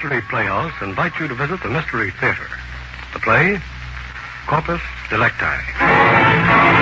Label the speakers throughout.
Speaker 1: Mystery Playhouse invites you to visit the Mystery Theater. The play, Corpus Delicti.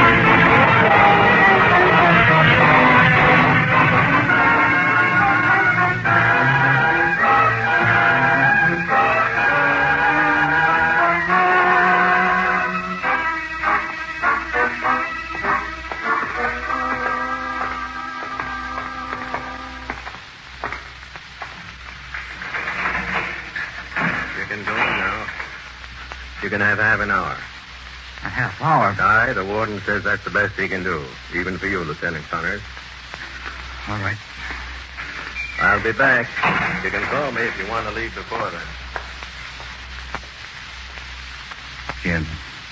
Speaker 2: You can have half an hour.
Speaker 3: A half hour?
Speaker 2: Aye, the warden says that's the best he can do. Even for you, Lieutenant Connors.
Speaker 3: All right.
Speaker 2: I'll be back. You can call me if you want to leave before then.
Speaker 3: Jim.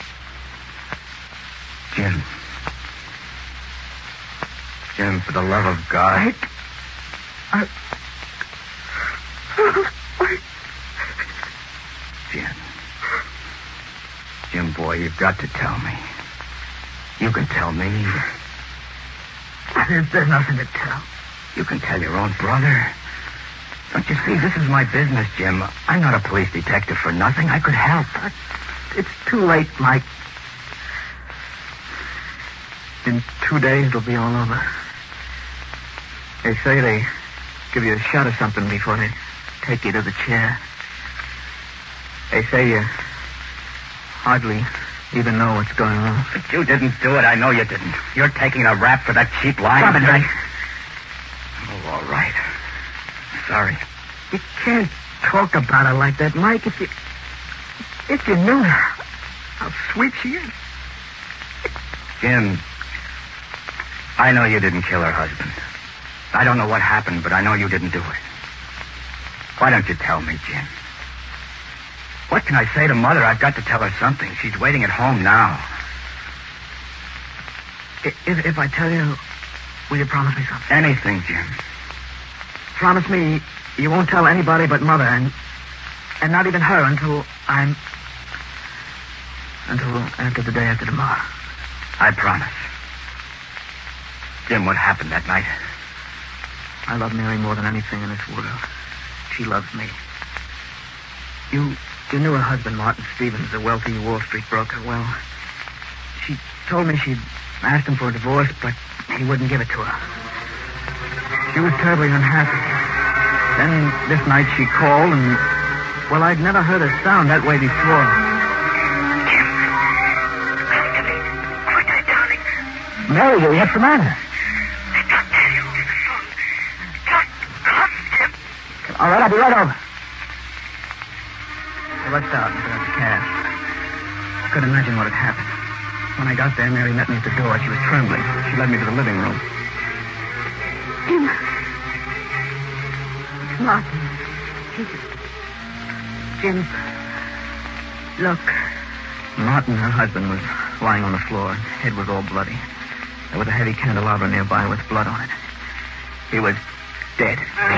Speaker 3: Jim, for the love of God. Jim, boy, you've got to tell me. You can tell me.
Speaker 4: There's nothing to tell.
Speaker 3: You can tell your own brother. Don't you see, this is my business, Jim. I'm not a police detective for nothing. I could help.
Speaker 4: It's too late, Mike. In 2 days, it'll be all over. They say they give you a shot of something before they take you to the chair. They say you hardly even know what's going on.
Speaker 3: But you didn't do it. I know you didn't. You're taking a rap for that cheap line.
Speaker 4: Stop it, Mike.
Speaker 3: Oh, all right. Sorry.
Speaker 4: You can't talk about her like that, Mike. If you knew how sweet she is.
Speaker 3: Jim, I know you didn't kill her husband. I don't know what happened, but I know you didn't do it. Why don't you tell me, Jim? What can I say to Mother? I've got to tell her something. She's waiting at home now.
Speaker 4: If I tell you, will you promise me something?
Speaker 3: Anything, Jim.
Speaker 4: Promise me you won't tell anybody but Mother, and not even her until after the day after tomorrow.
Speaker 3: I promise. Jim, what happened that night?
Speaker 4: I love Mary more than anything in this world. She loves me. You knew her husband, Martin Stevens, a wealthy Wall Street broker. Well, she told me she'd asked him for a divorce, but he wouldn't give it to her. She was terribly unhappy. Then this night she called, and, well, I'd never heard her sound that way before.
Speaker 5: Jim, listen to me. Quickly, darling.
Speaker 4: Mary, what's the matter?
Speaker 5: I can't tell you over the phone. Just come, Jim.
Speaker 4: All right, I'll be right over. I rushed out and got the cab. I couldn't imagine what had happened. When I got there, Mary met me at the door. She was trembling. She led me to the living room.
Speaker 5: Jim. It's Martin. Jim. Look.
Speaker 4: Martin, her husband, was lying on the floor. His head was all bloody. There was a heavy candelabra nearby with blood on it. He was dead.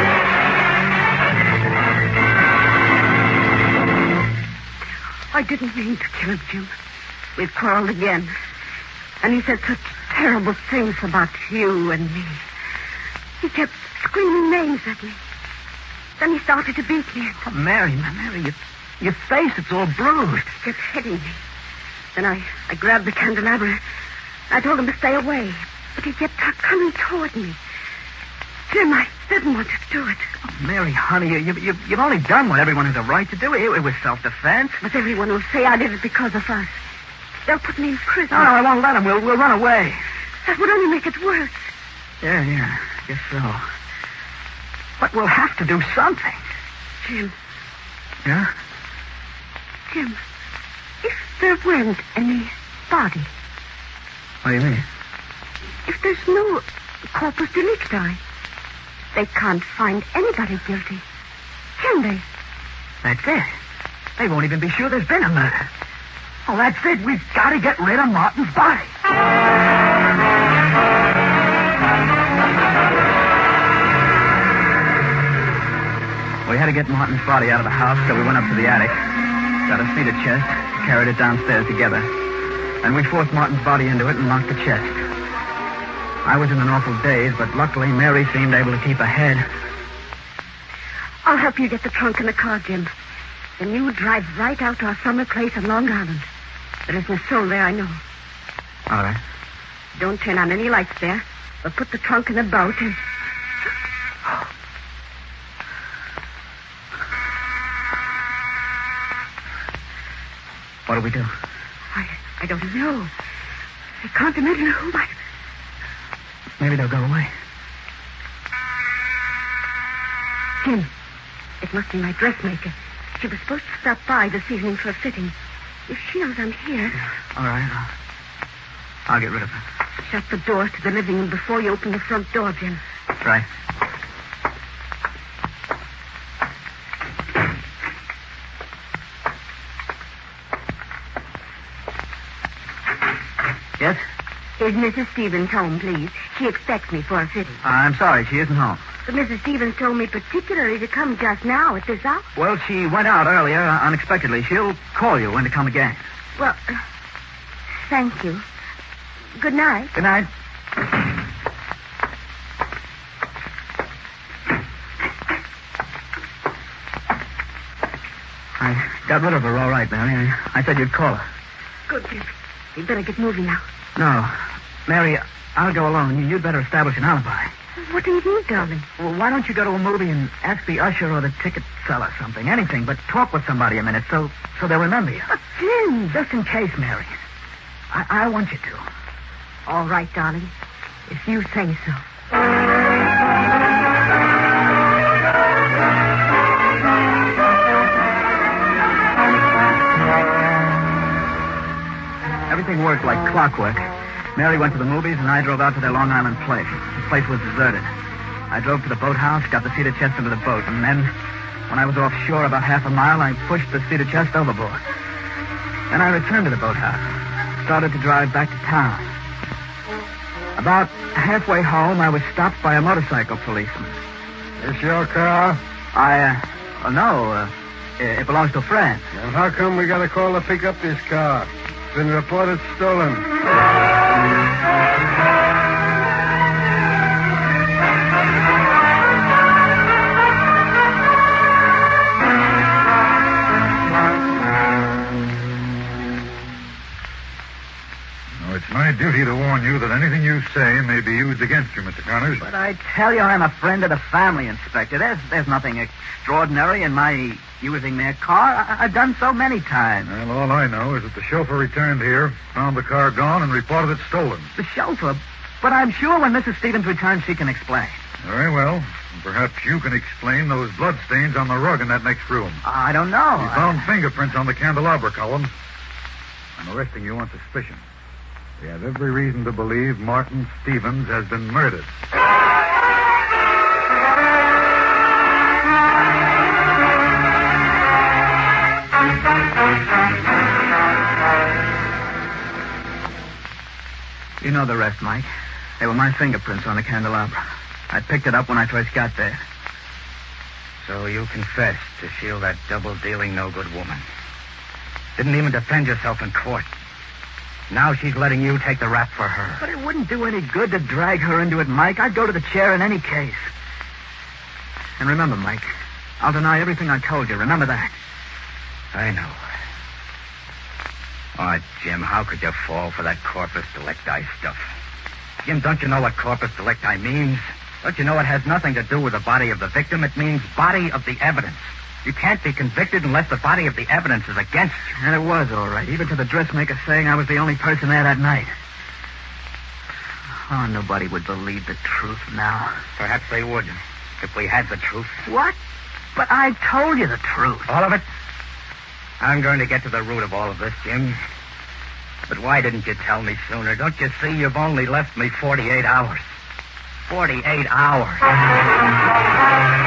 Speaker 5: I didn't mean to kill him, Jim. We'd quarreled again. And he said such terrible things about you and me. He kept screaming names at me. Then he started to beat me.
Speaker 4: Oh, Mary, your face, it's all bruised.
Speaker 5: He kept hitting me. Then I grabbed the candelabra. I told him to stay away. But he kept coming toward me. Jim, I didn't want to do it.
Speaker 4: Oh, Mary, honey, you've only done what everyone has a right to do. It was self-defense.
Speaker 5: But everyone will say I did it because of us. They'll put me in prison.
Speaker 4: No, I won't let them. We'll run away.
Speaker 5: That would only make it worse.
Speaker 4: Yeah, I guess so. But we'll have to do something.
Speaker 5: Jim.
Speaker 4: Yeah?
Speaker 5: Jim, if there weren't any body.
Speaker 4: What do you mean?
Speaker 5: If there's no corpus delicti, they can't find anybody guilty. Can they?
Speaker 4: That's it. They won't even be sure there's been a murder. Oh, that's it. We've got to get rid of Martin's body. We had to get Martin's body out of the house, so we went up to the attic, got a cedar chest, carried it downstairs together. And we forced Martin's body into it and locked the chest. I was in an awful daze, but luckily Mary seemed able to keep her head.
Speaker 5: I'll help you get the trunk in the car, Jim. Then you drive right out to our summer place on Long Island. There isn't a soul there, I know.
Speaker 4: All right.
Speaker 5: Don't turn on any lights there. We'll put the trunk in the boat and...
Speaker 4: What do we do?
Speaker 5: I don't know. I can't imagine who might...
Speaker 4: Maybe they'll go away.
Speaker 5: Jim, it must be my dressmaker. She was supposed to stop by this evening for a fitting. If she knows I'm here...
Speaker 4: All right. I'll get rid of her.
Speaker 5: Shut the door to the living room before you open the front door, Jim.
Speaker 4: Right. Yes?
Speaker 5: Is Mrs. Stevens home, please? She expects me for a fitting.
Speaker 4: I'm sorry, she isn't home.
Speaker 5: But Mrs. Stevens told me particularly to come just now at this hour.
Speaker 4: Well, she went out earlier, unexpectedly. She'll call you when to come again.
Speaker 5: Well, thank you. Good night.
Speaker 4: Good night. I got rid of her all right, Mary. I said you'd call her.
Speaker 5: Good, Jim. You'd better get moving now.
Speaker 4: No. Mary, I'll go alone. You'd better establish an alibi.
Speaker 5: What do you mean, darling?
Speaker 4: Well, why don't you go to a movie and ask the usher or the ticket seller something? Anything, but talk with somebody a minute so they'll remember you.
Speaker 5: But, Jim.
Speaker 4: Just in case, Mary. I want you to.
Speaker 5: All right, darling. If you say so.
Speaker 4: Everything worked like clockwork. Mary went to the movies, and I drove out to their Long Island place. The place was deserted. I drove to the boathouse, got the cedar chest into the boat, and then, when I was offshore about half a mile, I pushed the cedar chest overboard. Then I returned to the boathouse, started to drive back to town. About halfway home, I was stopped by a motorcycle policeman.
Speaker 1: This your car?
Speaker 4: No, it belongs to a friend.
Speaker 1: Well, how come we got a call to pick up this car? It's been reported stolen. It's my duty to warn you that anything you say may be used against you, Mr. Connors.
Speaker 4: But I tell you, I'm a friend of the family, Inspector. There's nothing extraordinary in my using their car. I've done so many times.
Speaker 1: Well, all I know is that the chauffeur returned here, found the car gone, and reported it stolen.
Speaker 4: The chauffeur? But I'm sure when Mrs. Stevens returns, she can explain.
Speaker 1: Very well. Perhaps you can explain those bloodstains on the rug in that next room.
Speaker 4: I don't know.
Speaker 1: We found fingerprints on the candelabra columns. I'm arresting you on suspicion. We have every reason to believe Martin Stevens has been murdered.
Speaker 4: You know the rest, Mike. They were my fingerprints on the candelabra. I picked it up when I first got there.
Speaker 3: So you confessed to shield that double-dealing, no-good woman. Didn't even defend yourself in court. Now she's letting you take the rap for her.
Speaker 4: But it wouldn't do any good to drag her into it, Mike. I'd go to the chair in any case. And remember, Mike, I'll deny everything I told you. Remember that.
Speaker 3: I know. Oh, Jim, how could you fall for that corpus delicti stuff? Jim, don't you know what corpus delicti means? Don't you know it has nothing to do with the body of the victim? It means body of the evidence. You can't be convicted unless the body of the evidence is against you.
Speaker 4: And it was all right, even to the dressmaker saying I was the only person there that night. Oh, nobody would believe the truth now.
Speaker 3: Perhaps they would, if we had the truth.
Speaker 4: What? But I told you the truth.
Speaker 3: All of it? I'm going to get to the root of all of this, Jim. But why didn't you tell me sooner? Don't you see you've only left me 48 hours? 48 hours.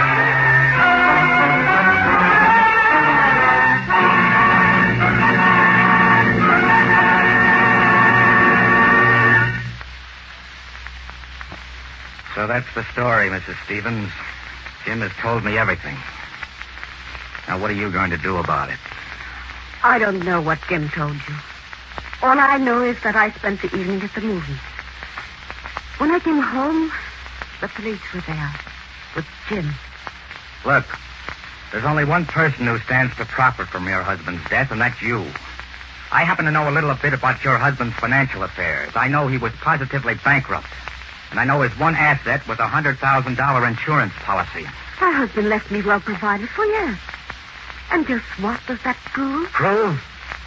Speaker 3: So that's the story, Mrs. Stevens. Jim has told me everything. Now, what are you going to do about it?
Speaker 5: I don't know what Jim told you. All I know is that I spent the evening at the movies. When I came home, the police were there with Jim.
Speaker 3: Look, There's only one person who stands to profit from your husband's death, and that's you. I happen to know a little bit about your husband's financial affairs. I know he was positively bankrupt. And I know his one asset was a $100,000 insurance policy.
Speaker 5: My husband left me well provided for, yes. And just what does that prove?
Speaker 3: Prove?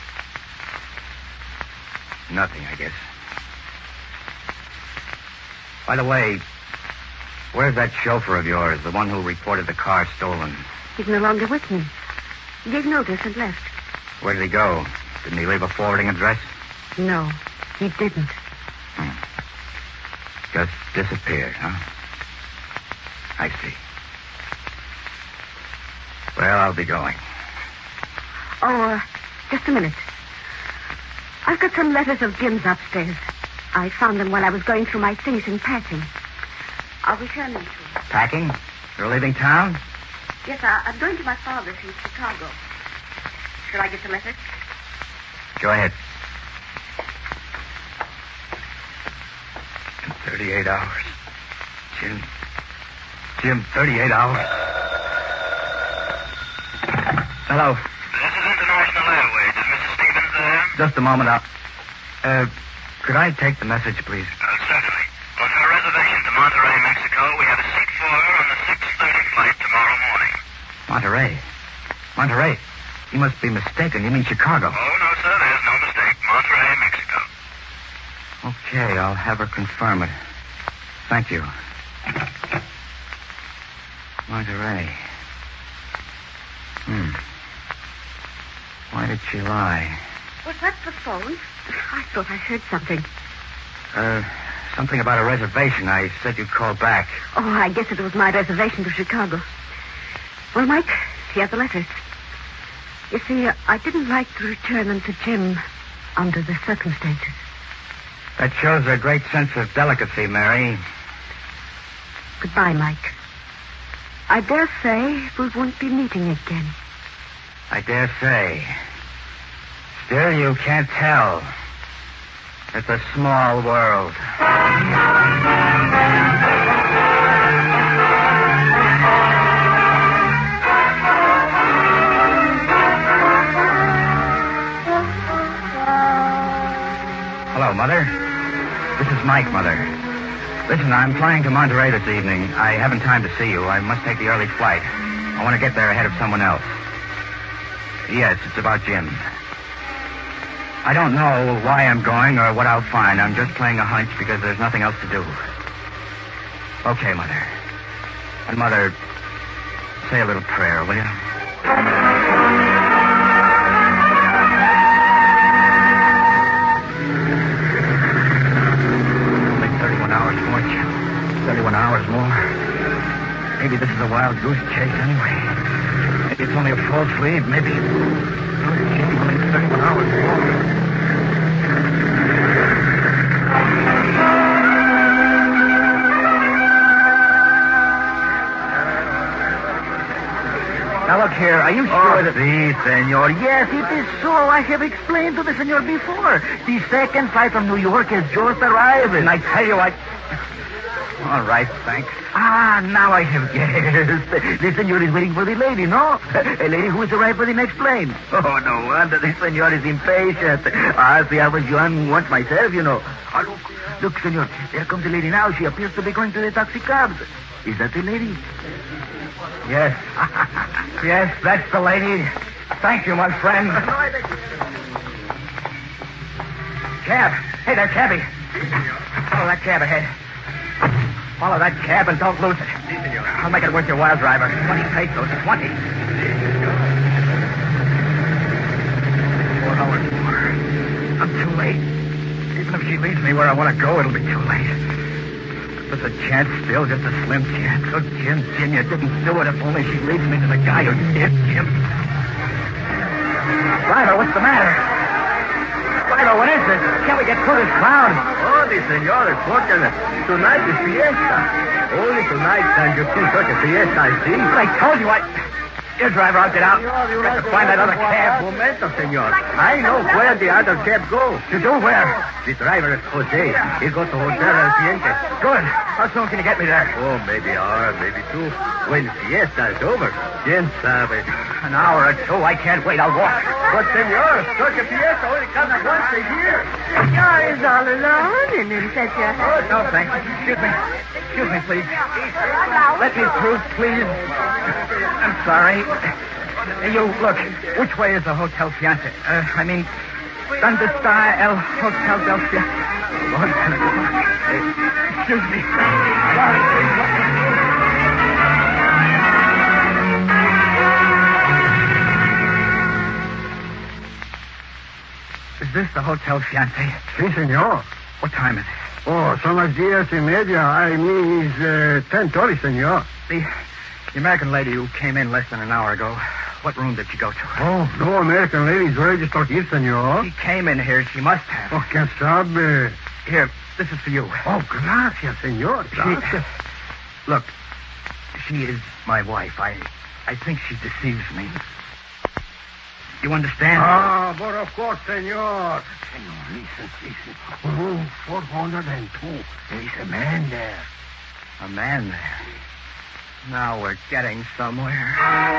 Speaker 3: Nothing, I guess. By the way, where's that chauffeur of yours, the one who reported the car stolen?
Speaker 5: He's no longer with me. He gave notice and left.
Speaker 3: Where did he go? Didn't he leave a forwarding address?
Speaker 5: No, he didn't.
Speaker 3: Just disappeared, huh? I see. Well, I'll be going.
Speaker 5: Oh, just a minute. I've got some letters of Jim's upstairs. I found them while I was going through my things and packing. I'll return them to you.
Speaker 3: Packing? You're leaving town?
Speaker 5: Yes, I'm going to my father's in Chicago. Shall I get the letters?
Speaker 3: Go ahead. In 38 hours. Jim, 38 hours. Hello.
Speaker 6: This is International Airways. Is Mrs. Stevens there?
Speaker 3: Just a moment. Could I take the message, please?
Speaker 6: Certainly. On her reservation to Monterey, Mexico, we have a seat for her on the 6:30 flight tomorrow morning.
Speaker 3: Monterey? You must be mistaken. You mean Chicago?
Speaker 6: Oh, no, sir. There's no mistake. Monterey, Mexico.
Speaker 3: Okay, I'll have her confirm it. Thank you. Monterey. Why did she lie?
Speaker 5: Was that the phone? I thought I heard something.
Speaker 3: Something about a reservation. I said you'd call back.
Speaker 5: Oh, I guess it was my reservation to Chicago. Well, Mike, here are the letters. You see, I didn't like to return them to Jim under the circumstances.
Speaker 3: That shows a great sense of delicacy, Mary.
Speaker 5: Goodbye, Mike. I dare say we won't be meeting again.
Speaker 3: I dare say. Still, you can't tell. It's a small world. Hello, Mother. This is Mike, Mother. Listen, I'm flying to Monterey this evening. I haven't time to see you. I must take the early flight. I want to get there ahead of someone else. Yes, it's about Jim. I don't know why I'm going or what I'll find. I'm just playing a hunch because there's nothing else to do. Okay, Mother. And, Mother, say a little prayer, will you? Only 31 hours more, Jim. 31 hours more. Maybe this is a wild goose chase anyway. Maybe it's only a false lead. Maybe... Oh, Jim, only 31 hours more. Now, look here. Are you sure that...
Speaker 4: Si, senor. Yes, it is so. I have explained to the senor before. The second flight from New York has just arrived.
Speaker 3: And I tell you, All right, thanks.
Speaker 4: Now I have guessed. The senor is waiting for the lady, no? A lady who is arrived for the next plane. Oh, no wonder the senor is impatient. See, I was young once myself, you know. Look, senor, there comes the lady now. She appears to be going to the taxi cabs. Is that the lady?
Speaker 3: Yes. Yes, that's the lady. Thank you, my friend. Cab. Hey there, cabby. Follow that cab ahead. Follow that cab and don't lose it. I'll make it worth your while, driver. 20 pesos. 20. 4 hours more. I'm too late. Even if she leads me where I want to go, it'll be too late. There's a chance still, just a slim chance. Oh, Jim, you didn't do it. If only she leads me to the guy who did, Jim. Driver, what's the matter? Driver, what is this? Can't we get through this crowd?
Speaker 2: Oh, the senor is fortunate. Tonight is fiesta. Only tonight can you see such a fiesta, I see.
Speaker 3: I told you Here, driver, I'll get out. Got to find that other cab.
Speaker 2: Momento, senor. I know where the other cab goes.
Speaker 3: You do? Where?
Speaker 2: The driver is Jose. He goes to Hotel El Ciente.
Speaker 3: Good. How soon can you get me there?
Speaker 2: Oh, maybe an hour, maybe two. When the fiesta is over. Quien sabe?
Speaker 3: An hour or two. I can't wait. I'll walk.
Speaker 2: But, senor, such a fiesta only comes once a year.
Speaker 5: Senor is all alone and in such a...
Speaker 3: Oh, no, thanks. Excuse me. Excuse me, please. Let me through, please. I'm sorry. You, look, which way is the Hotel Fiance? I mean, ¿Dónde está el Hotel del Fiance? Excuse me. Is this the Hotel Fiance?
Speaker 7: Sí, senor.
Speaker 3: What time is it?
Speaker 7: Oh, son las 10:30. I mean, it's 10:30, senor.
Speaker 3: The American lady who came in less than an hour ago, what room did she go to?
Speaker 7: Oh, no American ladies registered here, senor.
Speaker 3: She came in here. She must have.
Speaker 7: Oh, ¿quién sabe?
Speaker 3: Here, this is for you.
Speaker 7: Oh, gracias, senor. Gracias.
Speaker 3: Look, she is my wife. I think she deceives me. You understand?
Speaker 7: Ah, but of course, senor. Senor, listen. Room 402. There is a man there.
Speaker 3: A man there. Now we're getting somewhere.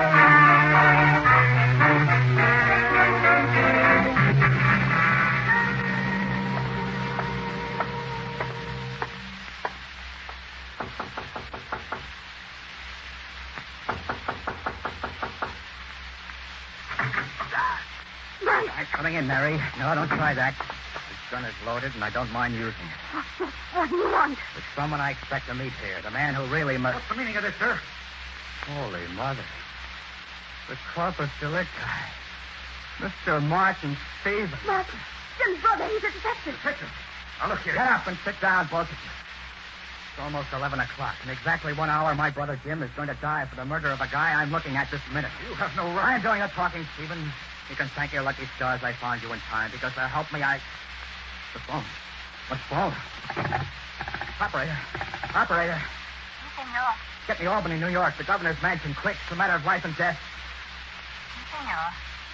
Speaker 3: I'm coming in, Mary. No, don't try that. This gun is loaded, and I don't mind using it.
Speaker 5: What do you want?
Speaker 3: There's someone I expect to meet here. The man who really must...
Speaker 1: What's the meaning of this, sir?
Speaker 3: Holy mother. The corpus delicti. Mr. Martin Stevens.
Speaker 5: Martin. Jim's brother. He's a detective.
Speaker 1: Now, look here.
Speaker 3: Get up and sit down, both of you. It's almost 11 o'clock. In exactly 1 hour, my brother Jim is going to die for the murder of a guy I'm looking at this minute.
Speaker 1: You have no right.
Speaker 3: I'm doing the talking, Stevens. You can thank your lucky stars I found you in time, because to help me, The phone. What phone? Operator.
Speaker 8: Senor.
Speaker 3: Get me Albany, New York. The governor's mansion, quick. It's a matter of life and death.
Speaker 8: Senor.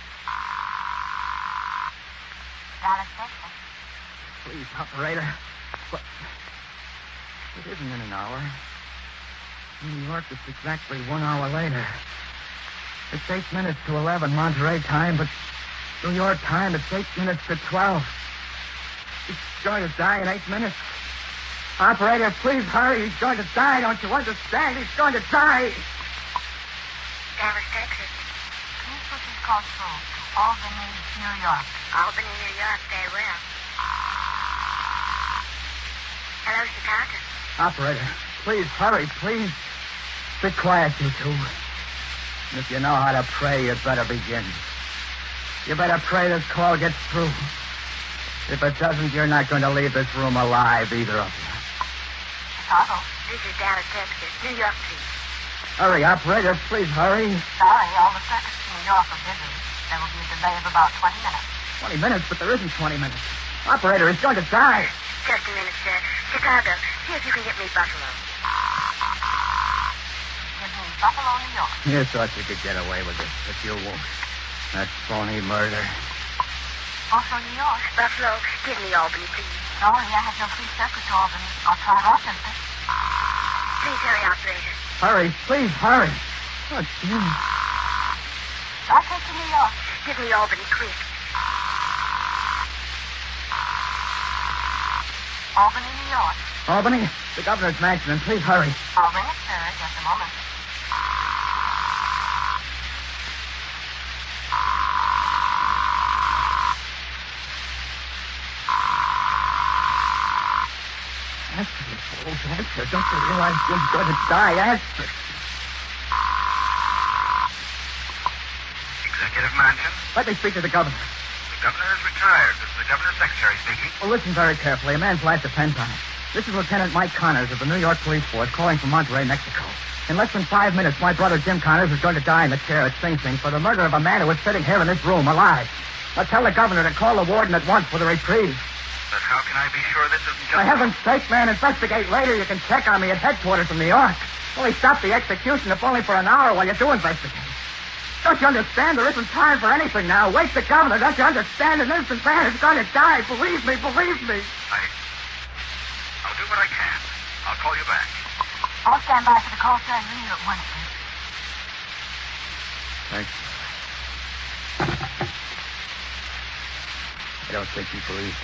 Speaker 8: Dallas, Texas.
Speaker 3: Please, operator. What? It isn't in an hour. In New York, it's exactly 1 hour later. It's 8 minutes to 11 Monterey time, but New York time, it's 8 minutes to 12. He's going to die in 8 minutes. Operator, please hurry. He's going to die. Don't you understand? He's going to die.
Speaker 8: Dallas, Texas. Please put this call through. Albany, New York. Albany, New York. Very well. Hello, Chicago.
Speaker 3: Operator, please hurry, please. Be quiet, you two. And if you know how to pray, you'd better begin. You better pray this call gets through. If it doesn't, you're not going to leave this room alive, either of you.
Speaker 8: Chicago. This is Dallas, Texas. New York, please.
Speaker 3: Hurry, operator, please hurry.
Speaker 8: Sorry, all the circuits to New York are busy. There will be a delay of about 20 minutes.
Speaker 3: 20 minutes, but there isn't 20 minutes. Operator, he's going to die.
Speaker 8: Just a minute, sir. Chicago, see if you can get me Buffalo. Give me Buffalo, New York.
Speaker 3: You thought you could get away with it, but you won't. That's phony murder.
Speaker 8: Buffalo, New York. Buffalo, give me Albany, please. Sorry, I have no free circuit to Albany. I'll try Rochester. Please hurry, operator.
Speaker 3: Hurry, please, hurry. Oh, Jim.
Speaker 8: I'll take to New York. Give me Albany, quick. Albany, New York.
Speaker 3: Albany, the governor's mansion, and please hurry.
Speaker 8: I'll ring it, sir. Just a moment.
Speaker 3: Answer, you fool. Answer. Don't you realize Jim's going to die? Answer.
Speaker 6: Executive Mansion?
Speaker 3: Let me speak to the governor.
Speaker 6: The governor is retired. This is the governor's secretary speaking.
Speaker 3: Well, listen very carefully. A man's life depends on it. This is Lieutenant Mike Connors of the New York Police Force calling from Monterey, Mexico. In less than 5 minutes, my brother Jim Connors is going to die in the chair at Sing Sing for the murder of a man who was sitting here in this room, alive. Now tell the governor to call the warden at once for the reprieve.
Speaker 6: But how can I be sure this isn't just...
Speaker 3: For heaven's sake, man, investigate later. You can check on me at headquarters in New York. Only stop the execution if only for an hour while you do investigate. Don't you understand? There isn't time for anything now. Wake the governor. Don't you understand? An innocent man is going to die. Believe me, believe me.
Speaker 6: I'll do what I can. I'll call you back.
Speaker 8: I'll stand by for the call, sir, and ring you at once, sir.
Speaker 3: Thanks. I don't think he believed.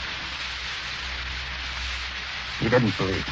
Speaker 3: He didn't believe.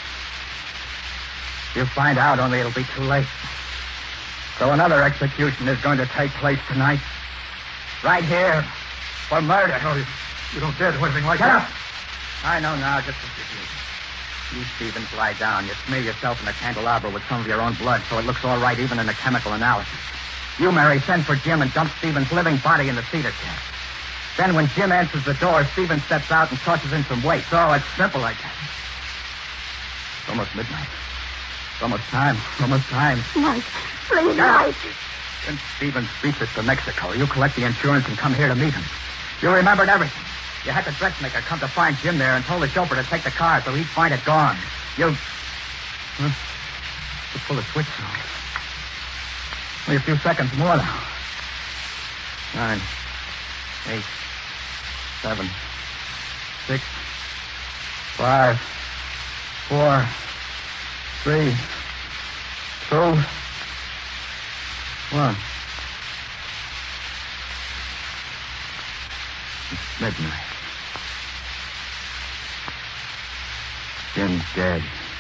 Speaker 3: You'll find out, only it'll be too late. So another execution is going to take place tonight. Right here. For murder.
Speaker 1: No, you don't dare do anything like
Speaker 3: Shut
Speaker 1: that.
Speaker 3: up. I know now just what you do. You, Stevens, lie down. You smear yourself in the candelabra with some of your own blood so it looks all right even in the chemical analysis. You, Mary, send for Jim and dump Stevens' living body in the cedar tent. Then when Jim answers the door, Stevens steps out and tosses in some weights. Oh, it's simple like that. It's almost midnight. It's almost time. Almost time.
Speaker 5: Mike, please, Mike.
Speaker 3: When Stevens beats us to Mexico, you collect the insurance and come here to meet him. You remembered everything. You had the dressmaker come to find Jim there and told the chauffeur to take the car so he'd find it gone. You pull the switch now. Only a few seconds more now. 9, 8, 7, 6, 5, 4, 3, 2, 1. It's midnight. Jim's dead.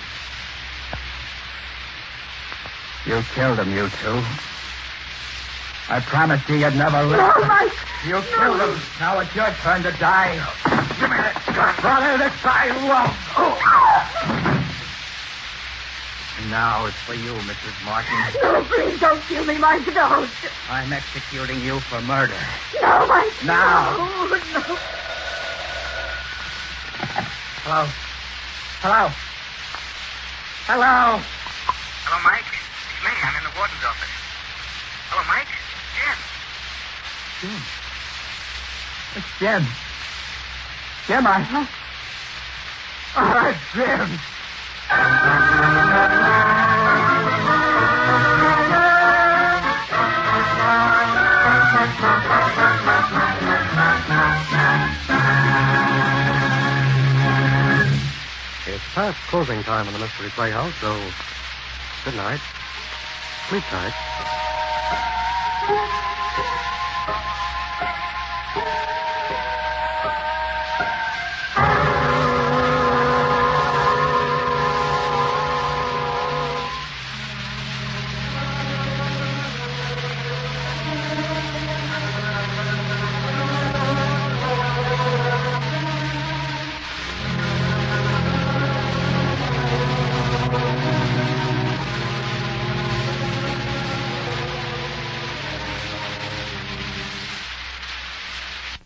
Speaker 3: You killed him, you two. I promised you you'd never live.
Speaker 5: No, Mike.
Speaker 3: You killed him. Now it's your turn to die. Give me that. Brother, this I won't. And now it's for you, Mrs. Martin.
Speaker 5: No, please don't kill me, Mike. Don't.
Speaker 3: I'm executing you for murder.
Speaker 5: No, Mike.
Speaker 3: Now.
Speaker 5: No.
Speaker 3: Hello? Hello? Hello?
Speaker 6: Hello, Mike. It's me. I'm in the warden's office. Hello, Mike. Jim.
Speaker 3: Jim. It's Jim. Jim, Jim.
Speaker 2: It's past closing time in the Mystery Playhouse, so good night. Sleep tight.